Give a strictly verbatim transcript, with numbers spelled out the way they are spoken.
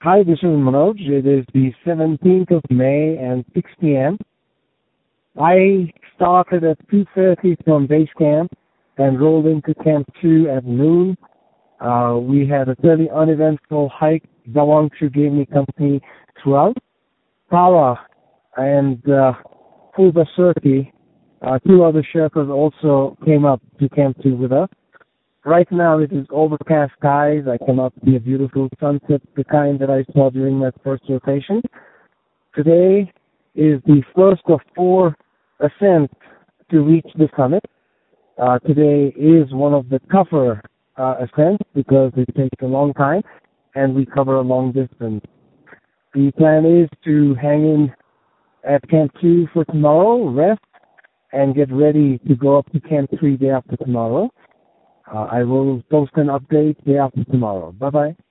Hi, this is Manoj. It is the seventeenth of May and six p m. I started at two thirty from base camp and rolled into Camp two at noon. Uh, we had a fairly uneventful hike. Dawangshu gave me company throughout. Pawa and uh, Fulbasurti, uh, two other Sherpas also came up to Camp two with us. Right now it is overcast skies. I cannot see a beautiful sunset, the kind that I saw during my first rotation. Today is the first of four ascents to reach the summit. Uh, today is one of the tougher uh, ascents because it takes a long time and we cover a long distance. The plan is to hang in at Camp two for tomorrow, rest, and get ready to go up to Camp three day after tomorrow. Uh, I will post an update day after tomorrow. Bye-bye.